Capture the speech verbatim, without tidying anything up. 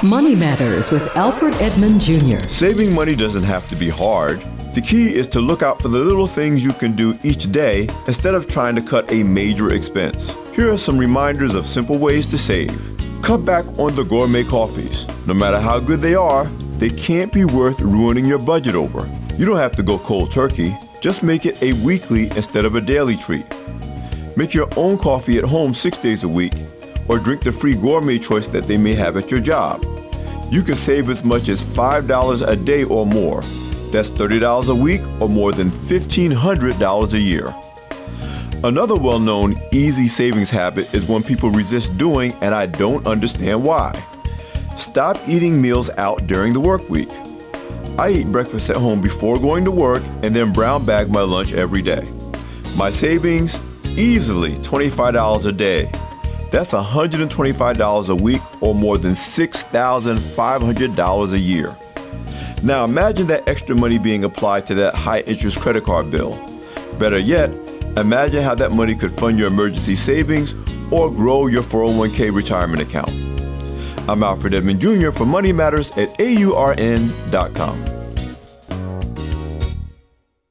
Money Matters with Alfred Edmond Junior Saving money doesn't have to be hard. The key is to look out for the little things you can do each day instead of trying to cut a major expense. Here are some reminders of simple ways to save. Cut back on the gourmet coffees. No matter how good they are, they can't be worth ruining your budget over. You don't have to go cold turkey. Just make it a weekly instead of a daily treat. Make your own coffee at home six days a week, or drink the free gourmet choice that they may have at your job. You can save as much as five dollars a day or more. That's thirty dollars a week or more than fifteen hundred dollars a year. Another well-known easy savings habit is one people resist doing, and I don't understand why. Stop eating meals out during the work week. I eat breakfast at home before going to work and then brown bag my lunch every day. My savings, easily twenty-five dollars a day. That's one hundred twenty-five dollars a week or more than six thousand five hundred dollars a year. Now imagine that extra money being applied to that high-interest credit card bill. Better yet, imagine how that money could fund your emergency savings or grow your four oh one k retirement account. I'm Alfred Edmond Junior for Money Matters at A U R N dot com.